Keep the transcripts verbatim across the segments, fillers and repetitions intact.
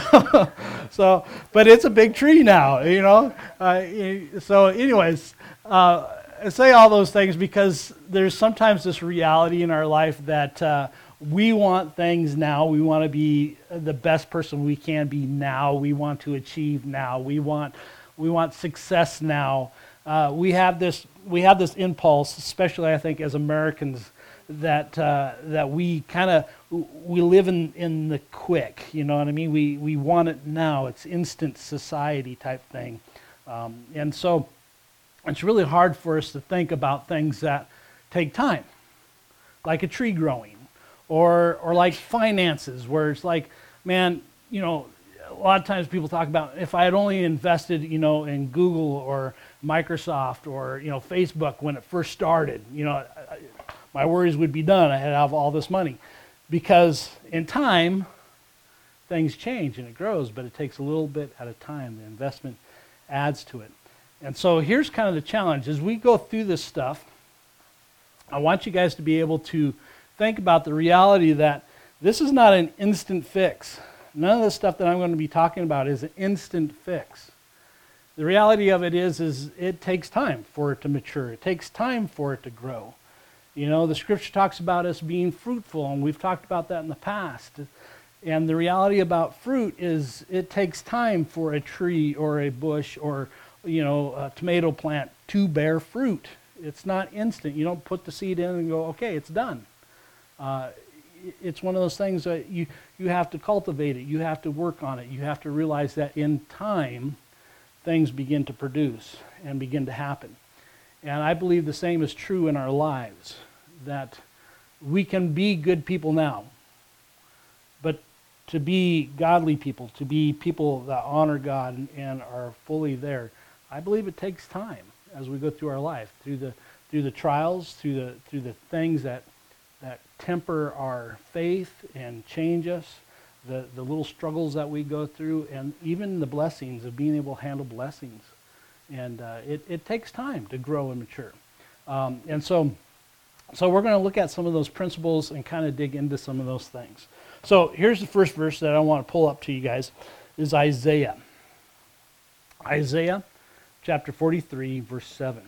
so, but it's a big tree now, you know. Uh, so, anyways, uh, I say all those things because there's sometimes this reality in our life that uh, we want things now. We want to be the best person we can be now. We want to achieve now. We want we want success now. Uh, we have this we have this impulse, especially I think as Americans, that uh, that we kind of we live in, in the quick. You know what I mean? We we want it now. It's instant society type thing, um, and so it's really hard for us to think about things that take time, like a tree growing, or or like finances, where it's like, man, you know, a lot of times people talk about if I had only invested, you know, in Google or Microsoft or, you know, Facebook when it first started, you know, I, my worries would be done. I had to have all this money, because in time, things change and it grows, but it takes a little bit at a time. The investment adds to it. And so here's kind of the challenge. As we go through this stuff, I want you guys to be able to think about the reality that this is not an instant fix. None of the stuff that I'm going to be talking about is an instant fix. The reality of it is, is it takes time for it to mature. It takes time for it to grow. You know, the scripture talks about us being fruitful, and we've talked about that in the past. And the reality about fruit is it takes time for a tree or a bush or, you know, a tomato plant to bear fruit. It's not instant. You don't put the seed in and go, okay, it's done. Uh, it's one of those things that you, you have to cultivate it. You have to work on it. You have to realize that in time, things begin to produce and begin to happen. And I believe the same is true in our lives, that we can be good people now, but to be godly people, to be people that honor God and, and are fully there, I believe it takes time as we go through our life, through the through the trials, through the through the things that that temper our faith and change us, the, the little struggles that we go through, and even the blessings of being able to handle blessings. And uh, it, it takes time to grow and mature. Um, and so, so we're going to look at some of those principles and kind of dig into some of those things. So here's the first verse that I want to pull up to you guys, is Isaiah. Isaiah chapter forty-three, verse seven.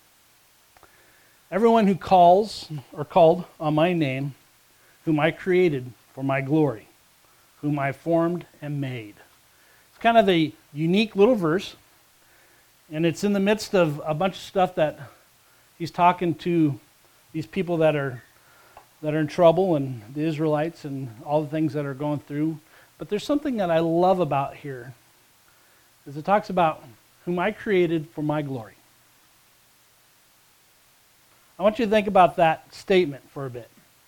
Everyone who calls or called on my name, whom I created for my glory, whom I formed and made. It's kind of a unique little verse, and it's in the midst of a bunch of stuff that he's talking to these people that are that are in trouble, and the Israelites and all the things that are going through. But there's something that I love about here, is it talks about whom I created for my glory. I want you to think about that statement for a bit.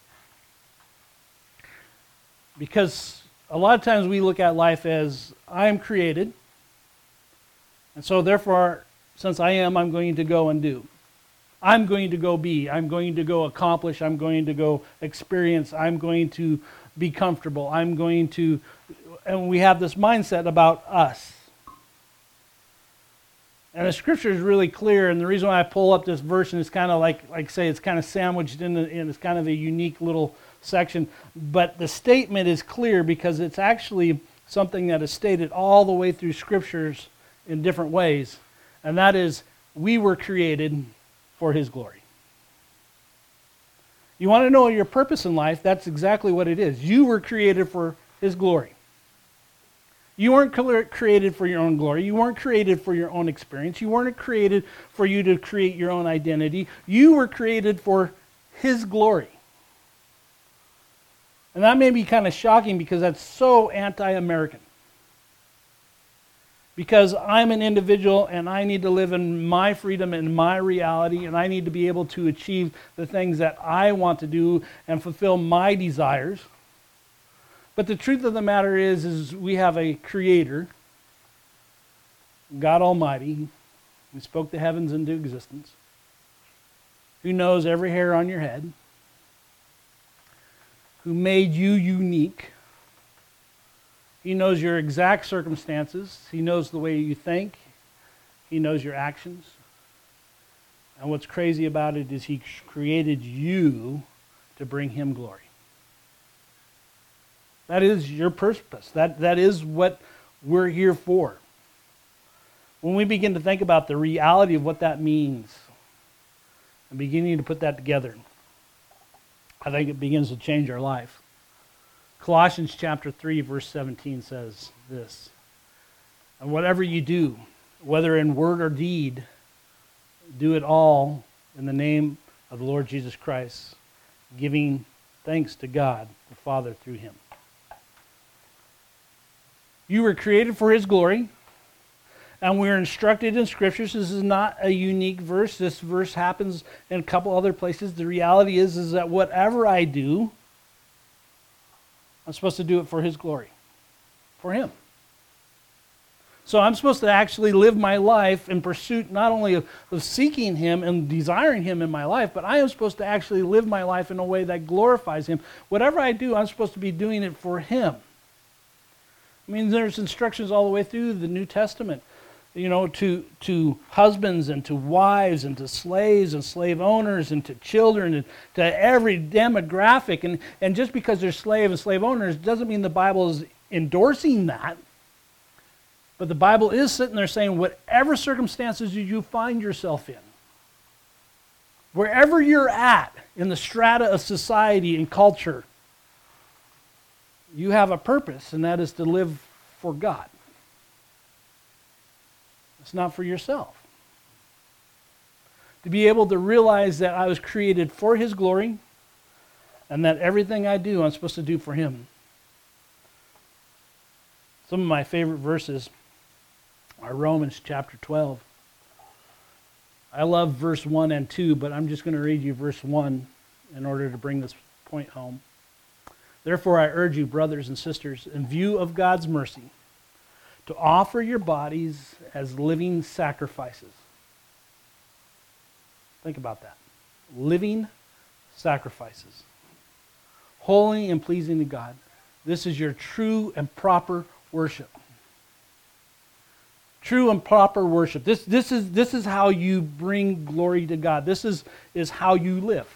Because a lot of times we look at life as, I am created, and so therefore, since I am, I'm going to go and do. I'm going to go be. I'm going to go accomplish. I'm going to go experience. I'm going to be comfortable. I'm going to, and we have this mindset about us. And the scripture is really clear, and the reason why I pull up this verse, and it's kind of like, like say, it's kind of sandwiched in, the, in it's kind of a unique little section, but the statement is clear because it's actually something that is stated all the way through scriptures in different ways, and that is, we were created for His glory. You want to know your purpose in life? That's exactly what it is. You were created for His glory. You weren't created for your own glory. You weren't created for your own experience. You weren't created for you to create your own identity. You were created for His glory. And that may be kind of shocking because that's so anti-American. Because I'm an individual and I need to live in my freedom and my reality, and I need to be able to achieve the things that I want to do and fulfill my desires. But the truth of the matter is, is we have a creator, God Almighty, who spoke the heavens into existence, who knows every hair on your head, who made you unique. He knows your exact circumstances. He knows the way you think. He knows your actions. And what's crazy about it is He created you to bring Him glory. That is your purpose. That, that is what we're here for. When we begin to think about the reality of what that means and beginning to put that together, I think it begins to change our life. Colossians chapter three, verse seventeen says this, "And whatever you do, whether in word or deed, do it all in the name of the Lord Jesus Christ, giving thanks to God the Father through him." You were created for his glory, and we're instructed in Scriptures. This is not a unique verse. This verse happens in a couple other places. The reality is, is that whatever I do, I'm supposed to do it for his glory, for him. So I'm supposed to actually live my life in pursuit not only of, of seeking him and desiring him in my life, but I am supposed to actually live my life in a way that glorifies him. Whatever I do, I'm supposed to be doing it for him. I mean, there's instructions all the way through the New Testament, you know, to, to husbands and to wives and to slaves and slave owners and to children and to every demographic. And, and just because they're slave and slave owners doesn't mean the Bible is endorsing that. But the Bible is sitting there saying, whatever circumstances you find yourself in, wherever you're at in the strata of society and culture, you have a purpose, and that is to live for God. It's not for yourself. To be able to realize that I was created for his glory, and that everything I do, I'm supposed to do for him. Some of my favorite verses are Romans chapter twelve. I love verse one and two, but I'm just going to read you verse one in order to bring this point home. "Therefore I urge you, brothers and sisters, in view of God's mercy, to offer your bodies as living sacrifices." Think about that. Living sacrifices. Holy and pleasing to God. This is your true and proper worship. True and proper worship. This, this, is, this is how you bring glory to God. This is, is how you live.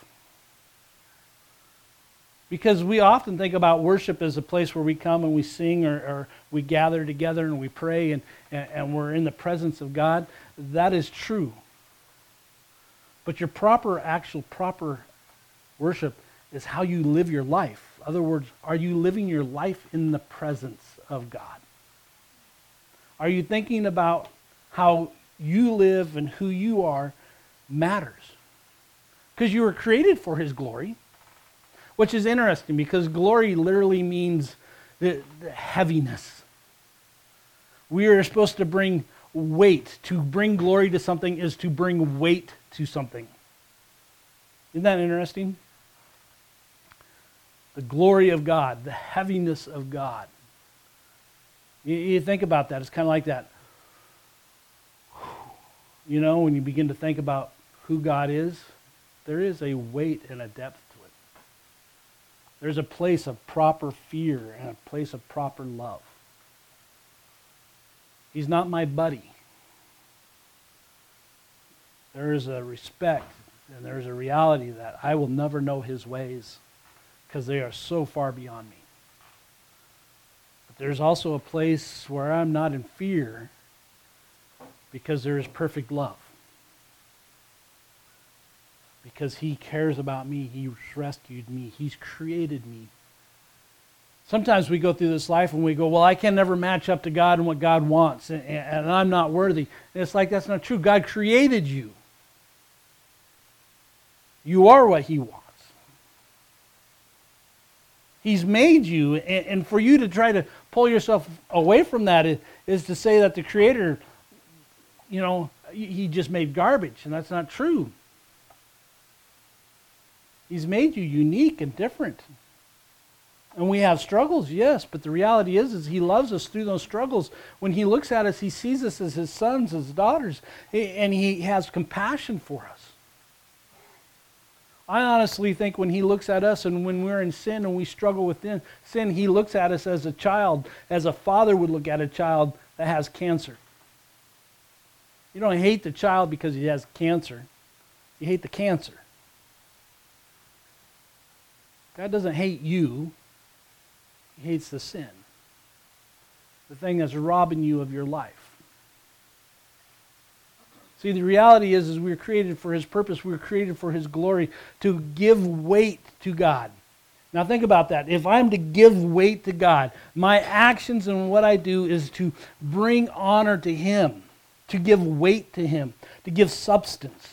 Because we often think about worship as a place where we come and we sing, or, or we gather together and we pray and, and, and we're in the presence of God. That is true. But your proper, actual proper worship is how you live your life. In other words, are you living your life in the presence of God? Are you thinking about how you live and who you are matters? Because you were created for his glory. Which is interesting because glory literally means the, the heaviness. We are supposed to bring weight. To bring glory to something is to bring weight to something. Isn't that interesting? The glory of God, the heaviness of God. You, you think about that. It's kind of like that. You know, when you begin to think about who God is, there is a weight and a depth. There's a place of proper fear and a place of proper love. He's not my buddy. There is a respect and there is a reality that I will never know his ways because they are so far beyond me. But there's also a place where I'm not in fear because there is perfect love. Because he cares about me. He's rescued me. He's created me. Sometimes we go through this life and we go, well, I can never match up to God and what God wants, and, and I'm not worthy. And it's like, that's not true. God created you. You are what he wants. He's made you, and, and for you to try to pull yourself away from that is, is to say that the Creator, you know, he just made garbage, and that's not true. He's made you unique and different. And we have struggles, yes, but the reality is, is he loves us through those struggles. When he looks at us, he sees us as his sons, his daughters, and he has compassion for us. I honestly think when he looks at us and when we're in sin and we struggle with sin, he looks at us as a child, as a father would look at a child that has cancer. You don't hate the child because he has cancer. You hate the cancer. God doesn't hate you. He hates the sin. The thing that's robbing you of your life. See, the reality is, is we were created for His purpose. We were created for His glory, to give weight to God. Now think about that. If I'm to give weight to God, my actions and what I do is to bring honor to Him, to give weight to Him, to give substance.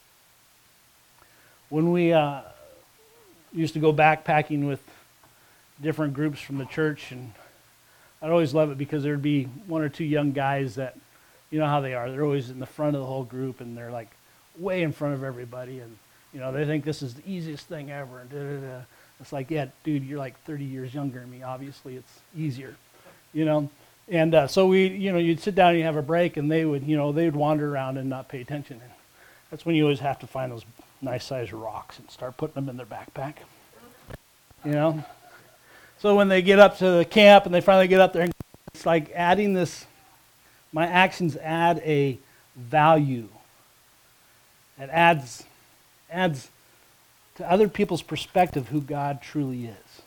When we uh, used to go backpacking with different groups from the church, and I'd always love it because there'd be one or two young guys that, you know how they are, they're always in the front of the whole group, and they're like way in front of everybody, and you know they think this is the easiest thing ever, and da da da. It's like, yeah, dude, you're like thirty years younger than me. Obviously, it's easier, you know. And uh, so we, you know, you'd sit down and you have a break, and they would, you know, they would wander around and not pay attention. And that's when you always have to find those nice-sized rocks and start putting them in their backpack, you know. So when they get up to the camp and they finally get up there, it's like adding this. My actions add a value. It adds, adds. to other people's perspective who God truly is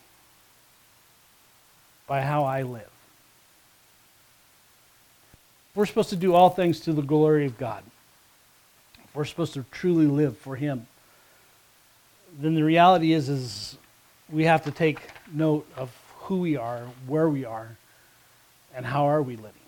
by how I live. We're supposed to do all things to the glory of God. We're supposed to truly live for Him. Then the reality is, is we have to take note of who we are, where we are, and how are we living.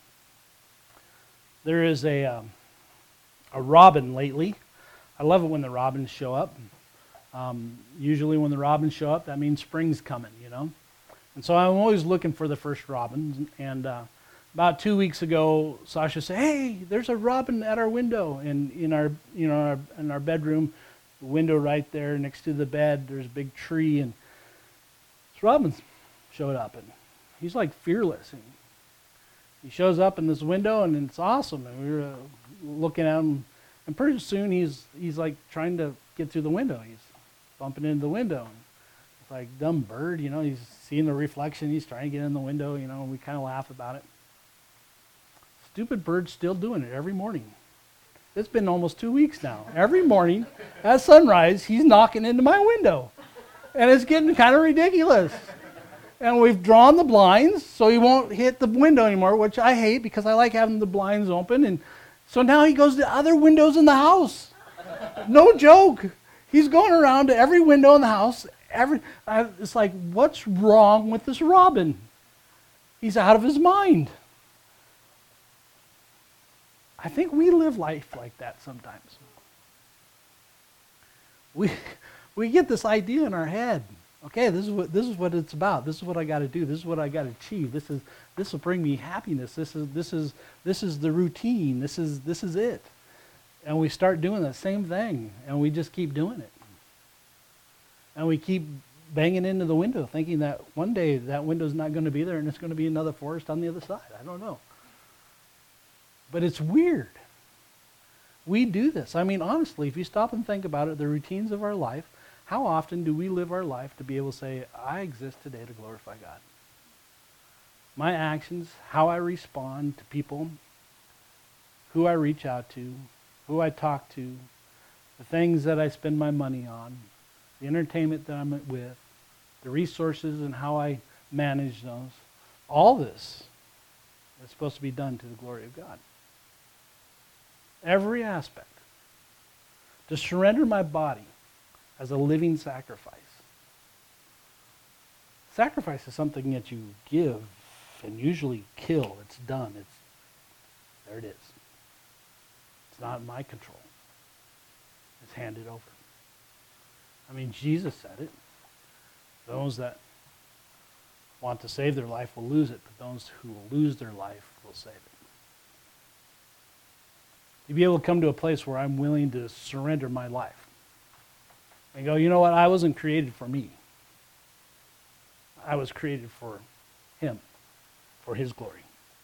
There is a, um, a robin lately. I love it when the robins show up. Um, usually when the robins show up, that means spring's coming, you know. And so I'm always looking for the first robins. And uh, about two weeks ago, Sasha said, "Hey, there's a robin at our window." And in our, you know, our, in our bedroom, the window right there next to the bed, there's a big tree, and this robin showed up, and he's like fearless. And he shows up in this window, and it's awesome. And we were uh, looking at him, and pretty soon he's he's like trying to get through the window. He's bumping into the window. It's like, dumb bird, you know, he's seeing the reflection, he's trying to get in the window, you know, and we kind of laugh about it. Stupid bird's still doing it every morning. It's been almost two weeks now. Every morning at sunrise, he's knocking into my window. And it's getting kind of ridiculous. And we've drawn the blinds so he won't hit the window anymore, which I hate because I like having the blinds open. And so now he goes to other windows in the house. No joke. He's going around to every window in the house. Every I, it's like, what's wrong with this robin? He's out of his mind. I think we live life like that sometimes. We we get this idea in our head. Okay, this is what this is what it's about. This is what I got to do. This is what I got to achieve. This is this will bring me happiness. This is this is this is the routine. This is this is it. And we start doing the same thing, and we just keep doing it. And we keep banging into the window, thinking that one day that window's not going to be there, and it's going to be another forest on the other side. I don't know. But it's weird. We do this. I mean, honestly, if you stop and think about it, the routines of our life, how often do we live our life to be able to say, I exist today to glorify God? My actions, how I respond to people, who I reach out to, who I talk to, the things that I spend my money on, the entertainment that I'm with, the resources and how I manage those. All this is supposed to be done to the glory of God. Every aspect. To surrender my body as a living sacrifice. Sacrifice is something that you give and usually kill. It's done. It's there it is. It's not in my control. It's handed over. I mean, Jesus said it. Those that want to save their life will lose it, but those who will lose their life will save it. To be able to come to a place where I'm willing to surrender my life and go, you know what, I wasn't created for me. I was created for Him, for His glory.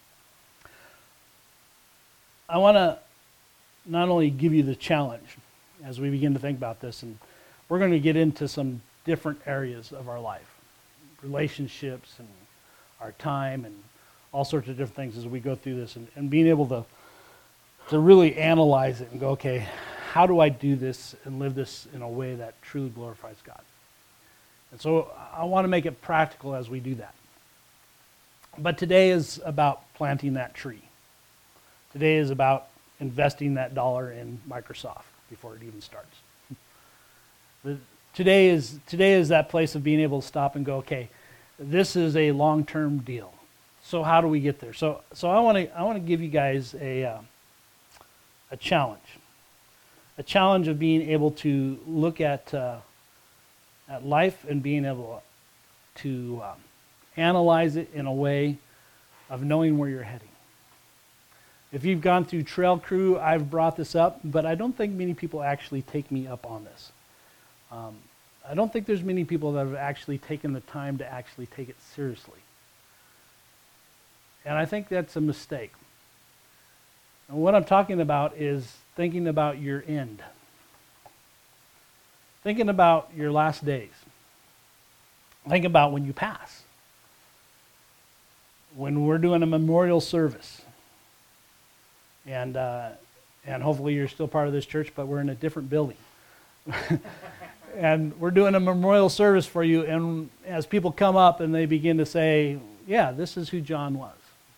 I want to not only give you the challenge as we begin to think about this, and we're going to get into some different areas of our life, relationships and our time and all sorts of different things as we go through this, and, and being able to to really analyze it and go, okay, how do I do this and live this in a way that truly glorifies God? And so I want to make it practical as we do that. But today is about planting that tree. Today is about investing that dollar in Microsoft before it even starts. The, today is today is that place of being able to stop and go, okay, this is a long-term deal. So how do we get there? So so I want to I want to give you guys a uh, a challenge, a challenge of being able to look at uh, at life and being able to um, analyze it in a way of knowing where you're heading. If you've gone through Trail Crew, I've brought this up, but I don't think many people actually take me up on this. Um, I don't think there's many people that have actually taken the time to actually take it seriously. And I think that's a mistake. And what I'm talking about is thinking about your end. Thinking about your last days. Think about when you pass. When we're doing a memorial service. And uh, and hopefully you're still part of this church, but we're in a different building. And we're doing a memorial service for you, and as people come up and they begin to say, yeah, this is who John was.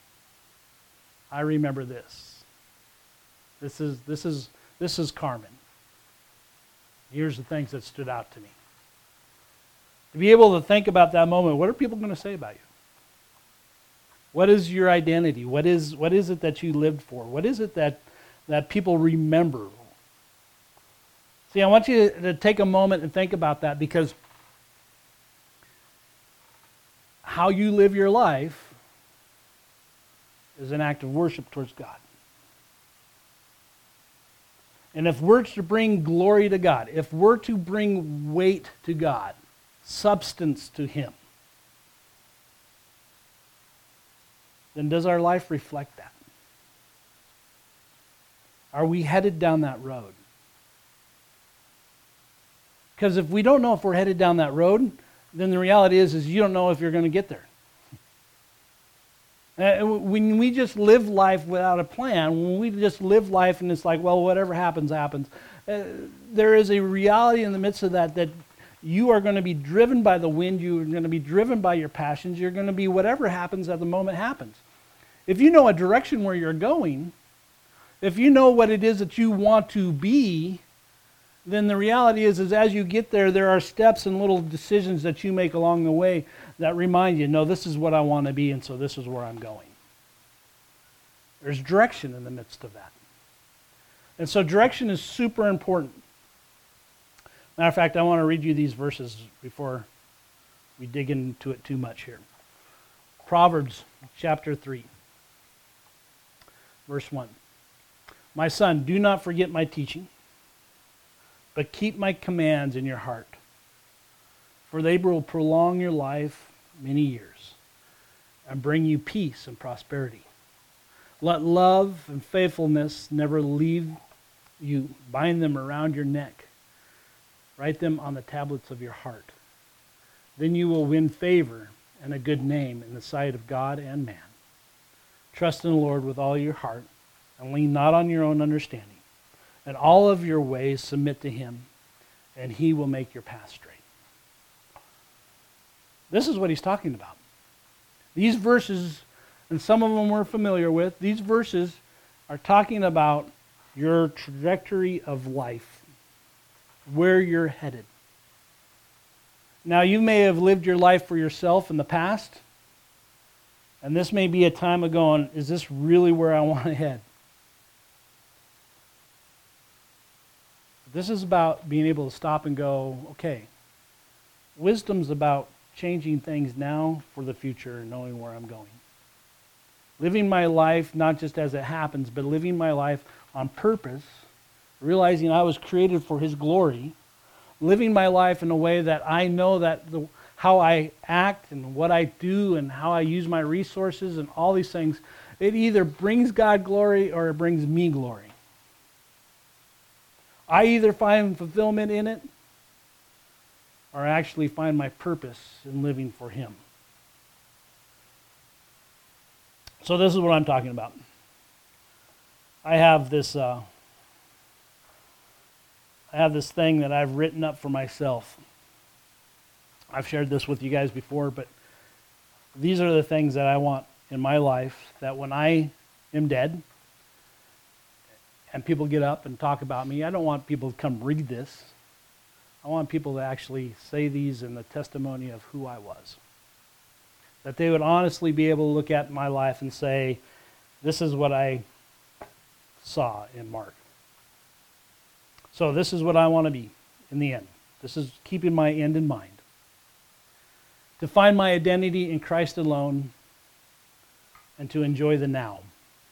I remember this. This is this is this is Carmen. Here's the things that stood out to me. To be able to think about that moment, what are people going to say about you? What is your identity? What is what is it that you lived for? What is it that that people remember? See, I want you to take a moment and think about that, because how you live your life is an act of worship towards God. And if we're to bring glory to God, if we're to bring weight to God, substance to Him, then does our life reflect that? Are we headed down that road? Because if we don't know if we're headed down that road, then the reality is, is you don't know if you're going to get there. Uh, when we just live life without a plan, when we just live life and it's like, well, whatever happens, happens, uh, there is a reality in the midst of that that you are going to be driven by the wind, you're going to be driven by your passions, you're going to be whatever happens at the moment happens. If you know a direction where you're going, if you know what it is that you want to be, then the reality is, is as you get there, there are steps and little decisions that you make along the way that remind you, no, this is what I want to be, and so this is where I'm going. There's direction in the midst of that. And so direction is super important. Matter of fact, I want to read you these verses before we dig into it too much here. Proverbs chapter three, verse one. My son, do not forget my teaching, but keep my commands in your heart, for they will prolong your life many years and bring you peace and prosperity. Let love and faithfulness never leave you. Bind them around your neck. Write them on the tablets of your heart. Then you will win favor and a good name in the sight of God and man. Trust in the Lord with all your heart and lean not on your own understanding. And all of your ways submit to Him, and He will make your path straight. This is what he's talking about. These verses, and some of them we're familiar with, these verses are talking about your trajectory of life, where you're headed. Now, you may have lived your life for yourself in the past, and this may be a time of going, is this really where I want to head? This is about being able to stop and go, okay, wisdom's about changing things now for the future and knowing where I'm going. Living my life not just as it happens, but living my life on purpose, realizing I was created for His glory, living my life in a way that I know that the, how I act and what I do and how I use my resources and all these things, it either brings God glory or it brings me glory. I either find fulfillment in it or actually find my purpose in living for Him. So this is what I'm talking about. I have this uh, I have this thing that I've written up for myself I've shared this with you guys before, but these are the things that I want in my life, that when I am dead and people get up and talk about me, I don't want people to come read this. I want people to actually say these in the testimony of who I was. That they would honestly be able to look at my life and say, this is what I saw in Mark. So this is what I want to be in the end. This is keeping my end in mind. To find my identity in Christ alone and to enjoy the now.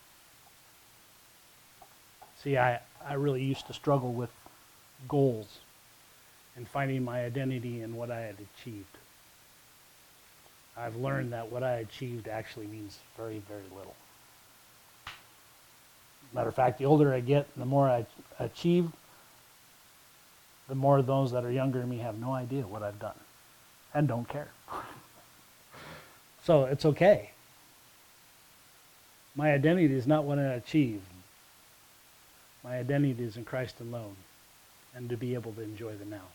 See, I, I really used to struggle with goals and finding my identity in what I had achieved. I've learned that what I achieved actually means very, very little. Matter of fact, the older I get, the more I achieve, the more those that are younger than me have no idea what I've done and don't care. So it's okay. My identity is not what I achieved. My identity is in Christ alone, and to be able to enjoy the now.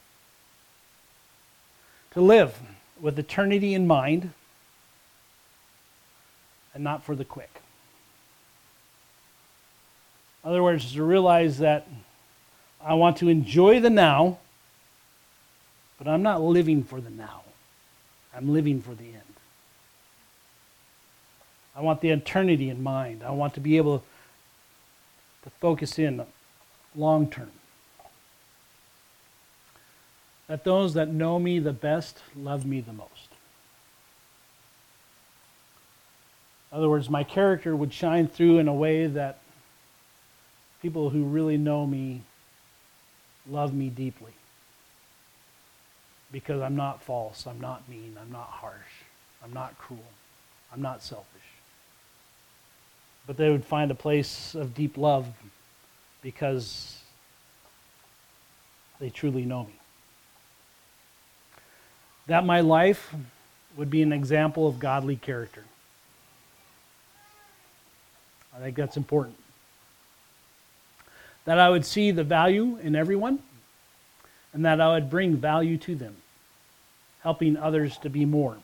To live with eternity in mind and not for the quick. In other words, to realize that I want to enjoy the now, but I'm not living for the now. I'm living for the end. I want the eternity in mind. I want to be able to focus in long term. That those that know me the best love me the most. In other words, my character would shine through in a way that people who really know me love me deeply. Because I'm not false, I'm not mean, I'm not harsh, I'm not cruel, I'm not selfish. But they would find a place of deep love because they truly know me. That my life would be an example of godly character. I think that's important. That I would see the value in everyone, and that I would bring value to them, helping others to be more.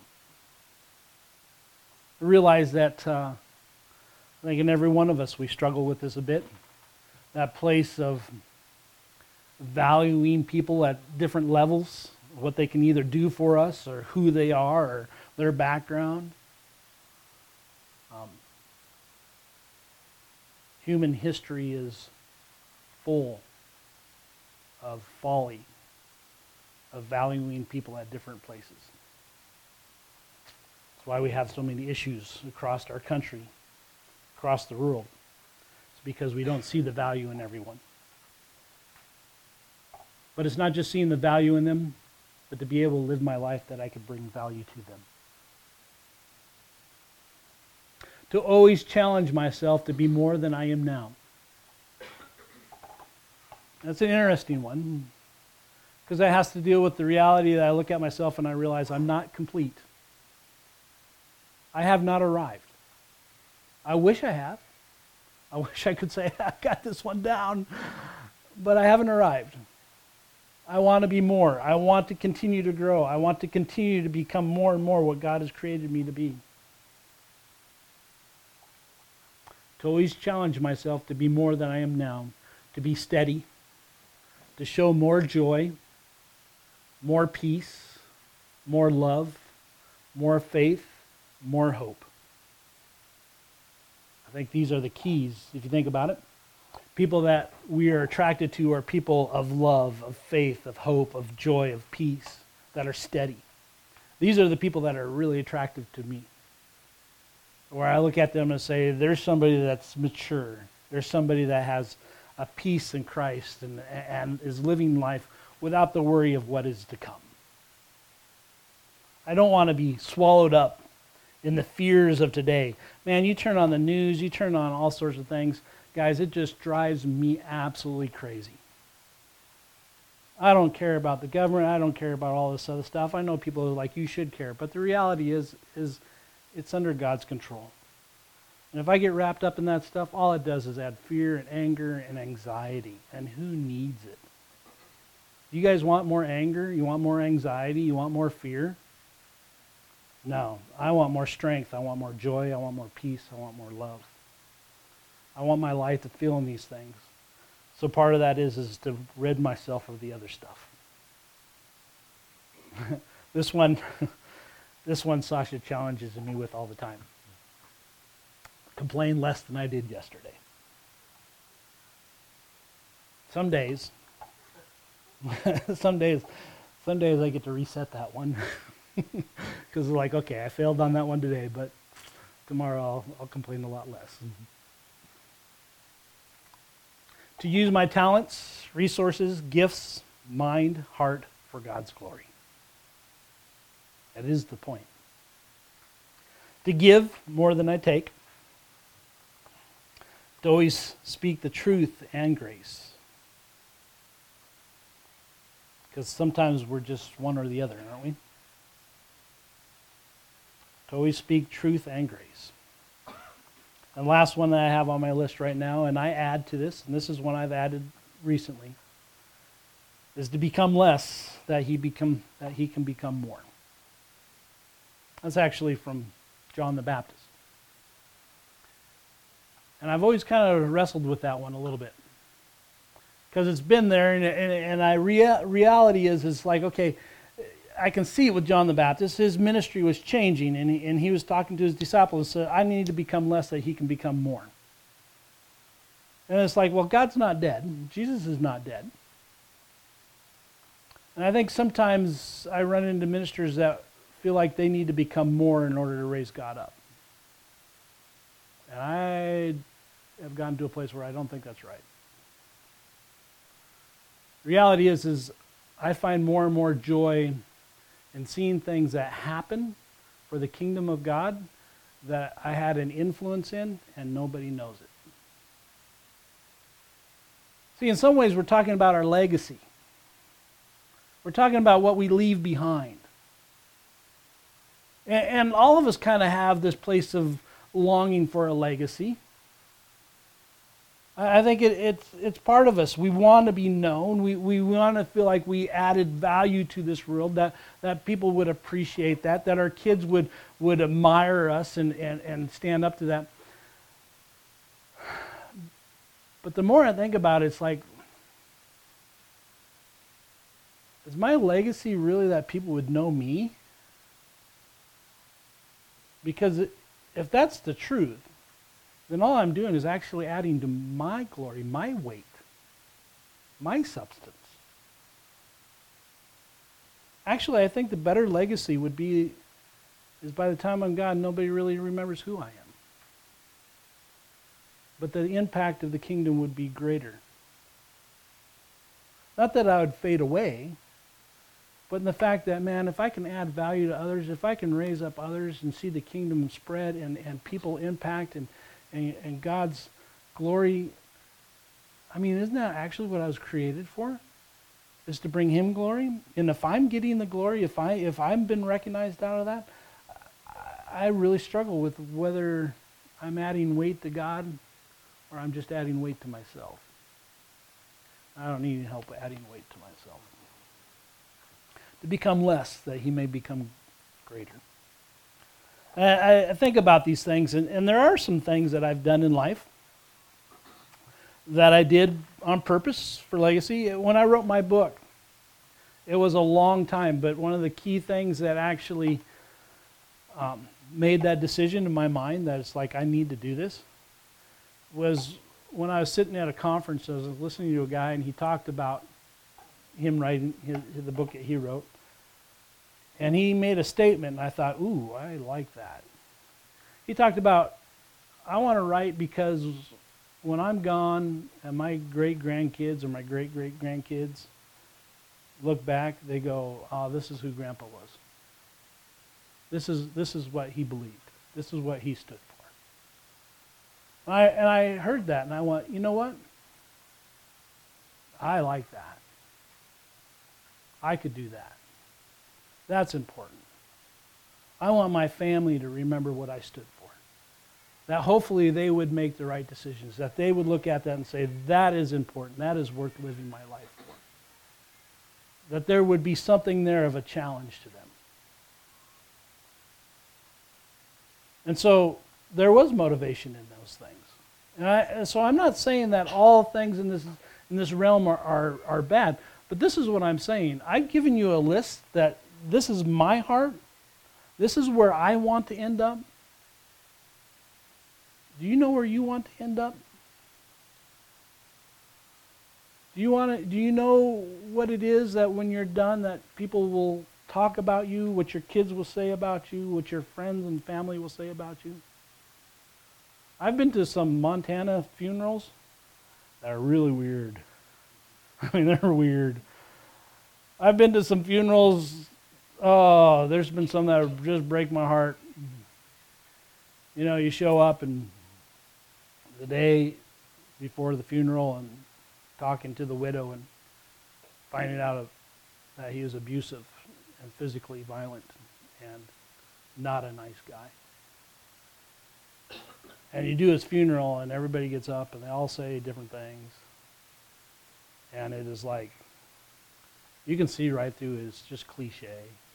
I realize that uh, I think in every one of us we struggle with this a bit. That place of valuing people at different levels, what they can either do for us or who they are or their background. Um, human history is full of folly, of valuing people at different places. That's why we have so many issues across our country, across the world. It's because we don't see the value in everyone. But it's not just seeing the value in them, but to be able to live my life that I could bring value to them. To always challenge myself to be more than I am now. That's an interesting one, because that has to deal with the reality that I look at myself and I realize I'm not complete. I have not arrived. I wish I have. I wish I could say I got this one down, but I haven't arrived. I want to be more. I want to continue to grow. I want to continue to become more and more what God has created me to be. To always challenge myself to be more than I am now, to be steady, to show more joy, more peace, more love, more faith, more hope. I think these are the keys, if you think about it. People that we are attracted to are people of love, of faith, of hope, of joy, of peace, that are steady. These are the people that are really attractive to me. Where I look at them and say, there's somebody that's mature. There's somebody that has a peace in Christ and, and is living life without the worry of what is to come. I don't want to be swallowed up in the fears of today. Man, you turn on the news, you turn on all sorts of things. Guys, it just drives me absolutely crazy. I don't care about the government. I don't care about all this other stuff. I know people are like, you should care. But the reality is, is it's under God's control. And if I get wrapped up in that stuff, all it does is add fear and anger and anxiety. And who needs it? Do you guys want more anger? You want more anxiety? You want more fear? No. I want more strength. I want more joy. I want more peace. I want more love. I want my life to feel in these things. So part of that is, is to rid myself of the other stuff. This one, this one Sasha challenges me with all the time. Complain less than I did yesterday. Some days, some days, some days I get to reset that one. Because like, okay, I failed on that one today, but tomorrow I'll, I'll complain a lot less. Mm-hmm. To use my talents, resources, gifts, mind, heart for God's glory. That is the point. To give more than I take. To always speak the truth and grace. Because sometimes we're just one or the other, aren't we? To always speak truth and grace. And last one that I have on my list right now, and I add to this, and this is one I've added recently, is to become less, that he become that he can become more. That's actually from John the Baptist. And I've always kind of wrestled with that one a little bit. Because it's been there, and, and, and I rea- reality is, is like, okay, I can see it with John the Baptist. His ministry was changing, and he, and he was talking to his disciples and said, I need to become less that he can become more. And it's like, well, God's not dead. Jesus is not dead. And I think sometimes I run into ministers that feel like they need to become more in order to raise God up. And I have gotten to a place where I don't think that's right. Reality is, is I find more and more joy in seeing things that happen for the kingdom of God that I had an influence in and nobody knows it. See, in some ways we're talking about our legacy. We're talking about what we leave behind. And, and all of us kind of have this place of longing for a legacy. I think it, it's it's part of us. We want to be known. We we want to feel like we added value to this world, that, that people would appreciate that, that our kids would, would admire us and, and, and stand up to that. But the more I think about it, it's like, is my legacy really that people would know me? Because it, if that's the truth, then all I'm doing is actually adding to my glory, my weight, my substance. Actually, I think the better legacy would be is by the time I'm gone, nobody really remembers who I am. But the impact of the kingdom would be greater. Not that I would fade away, but in the fact that, man, if I can add value to others, if I can raise up others and see the kingdom spread and, and people impact and And, and God's glory, I mean, isn't that actually what I was created for? Is to bring Him glory? And if I'm getting the glory, if, I, if I've been recognized out of that, I, I really struggle with whether I'm adding weight to God or I'm just adding weight to myself. I don't need help adding weight to myself. To become less, that He may become greater. I, I think about these things, and, and there are some things that I've done in life that I did on purpose for legacy. When I wrote my book, it was a long time, but one of the key things that actually um, made that decision in my mind that it's like I need to do this was when I was sitting at a conference. I was listening to a guy, and he talked about him writing his, the book that he wrote. And he made a statement, and I thought, ooh, I like that. He talked about, I want to write because when I'm gone and my great-grandkids or my great-great-grandkids look back, they go, oh, this is who Grandpa was. This is this is what he believed. This is what he stood for. And I, and I heard that, and I went, you know what? I like that. I could do that. That's important. I want my family to remember what I stood for. That hopefully they would make the right decisions, that they would look at that and say, that is important, that is worth living my life for. that there would be something there of a challenge to them. And so there was motivation in those things. And, I, and so I'm not saying that all things in this in this realm are, are, are bad, but this is what I'm saying. I've given you a list that this is my heart. This is where I want to end up. Do you know where you want to end up? Do you want to, do you know what it is that when you're done that people will talk about you, what your kids will say about you, what your friends and family will say about you? I've been to some Montana funerals that are really weird. I mean, they're weird. I've been to some funerals, oh, there's been some that just break my heart. You know, you show up and the day before the funeral and talking to the widow and finding out that he was abusive and physically violent and not a nice guy. And you do his funeral and everybody gets up and they all say different things. And it is like, you can see right through it, it's just cliche.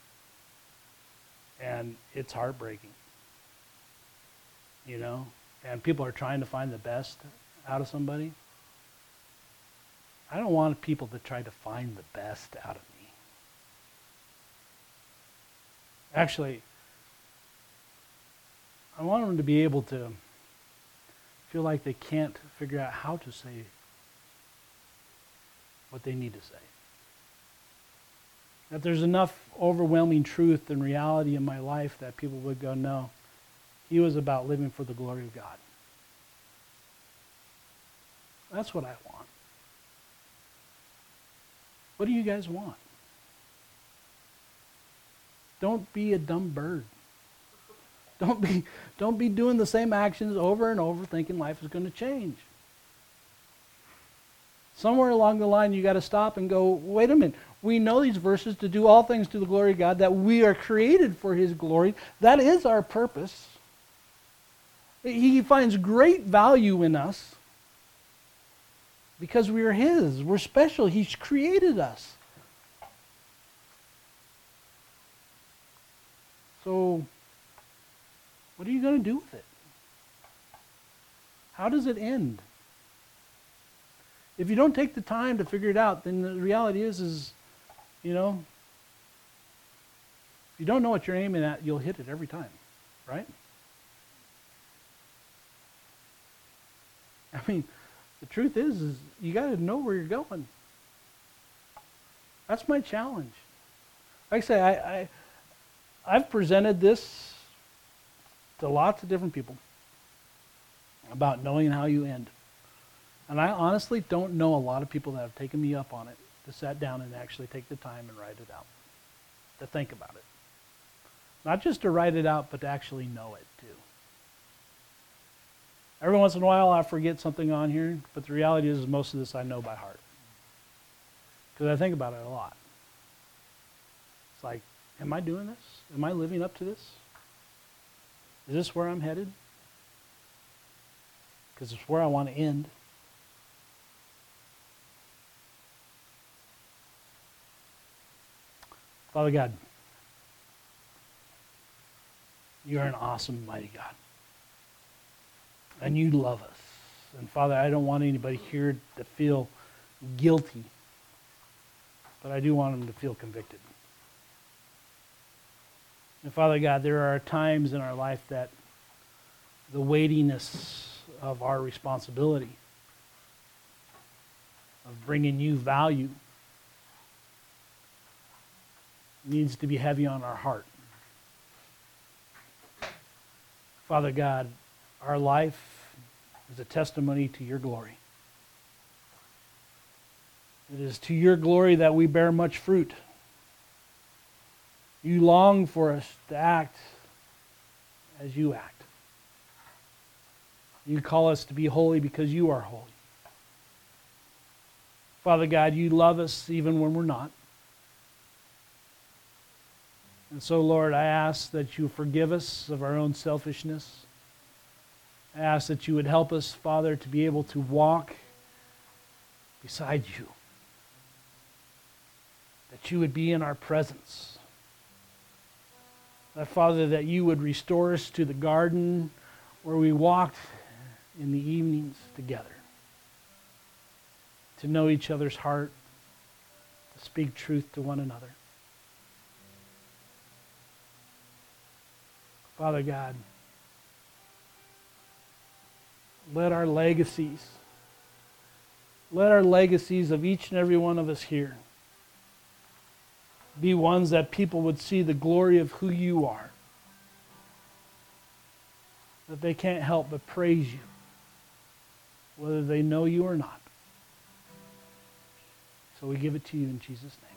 And it's heartbreaking. You know? And people are trying to find the best out of somebody. I don't want people to try to find the best out of me. Actually, I want them to be able to feel like they can't figure out how to say what they need to say. That there's enough overwhelming truth and reality in my life that people would go, no, he was about living for the glory of God. That's what I want. What do you guys want? Don't be a dumb bird. Don't be, don't be doing the same actions over and over thinking life is going to change. Somewhere along the line you got to stop and go, wait a minute. We know these verses to do all things to the glory of God, that we are created for his glory. That is our purpose. He finds great value in us because we are his. We're special. He's created us. So, what are you going to do with it? How does it end? If you don't take the time to figure it out, then the reality is, is, you know, if you don't know what you're aiming at, you'll hit it every time, right? I mean, the truth is, is you got to know where you're going. That's my challenge. Like I say, I, I, I've presented this to lots of different people about knowing how you end. And I honestly don't know a lot of people that have taken me up on it, to sit down and actually take the time and write it out, to think about it. Not just to write it out, but to actually know it too. Every once in a while I forget something on here, but the reality is most of this I know by heart. Because I think about it a lot. It's like, am I doing this? Am I living up to this? Is this where I'm headed? Because it's where I want to end. Father God, you are an awesome, mighty God. And you love us. And Father, I don't want anybody here to feel guilty, but I do want them to feel convicted. And Father God, there are times in our life that the weightiness of our responsibility of bringing you value needs to be heavy on our heart. Father God, our life is a testimony to your glory. It is to your glory that we bear much fruit. You long for us to act as you act. You call us to be holy because you are holy. Father God, you love us even when we're not. And so, Lord, I ask that you forgive us of our own selfishness. I ask that you would help us, Father, to be able to walk beside you. that you would be in our presence. That, Father, that you would restore us to the garden where we walked in the evenings together, to know each other's heart, to speak truth to one another. Father God, let our legacies, let our legacies of each and every one of us here be ones that people would see the glory of who you are, that they can't help but praise you, whether they know you or not. So we give it to you in Jesus' name.